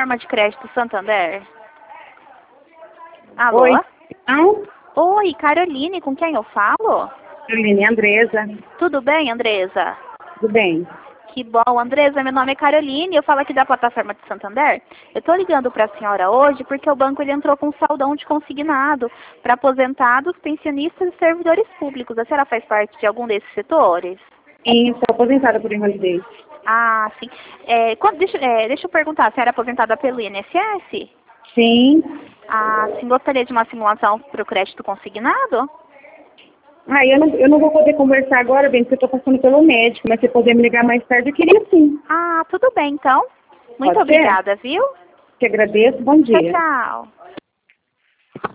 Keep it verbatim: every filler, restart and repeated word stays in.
plataforma de crédito Santander? Alô? Oi. Não? Oi, Caroline, com quem eu falo? Caroline, Andresa. Tudo bem, Andresa? Tudo bem. Que bom, Andresa, meu nome é Caroline, eu falo aqui da plataforma de Santander. Eu estou ligando para a senhora hoje porque o banco ele entrou com um saldão de consignado para aposentados, pensionistas e servidores públicos. A senhora faz parte de algum desses setores? Sim, estou aposentada por invalidez. Ah, sim. É, quando, deixa, é, deixa eu perguntar, a senhora é aposentada pelo I N S S? Sim. Ah, sim, gostaria de uma simulação para o crédito consignado? Ah, eu não, eu não vou poder conversar agora, bem, porque eu estou passando pelo médico, mas se puder me ligar mais tarde, eu queria sim. Ah, tudo bem, então. Muito Pode ser? obrigada, viu? Te agradeço, bom Tchau, dia. tchau.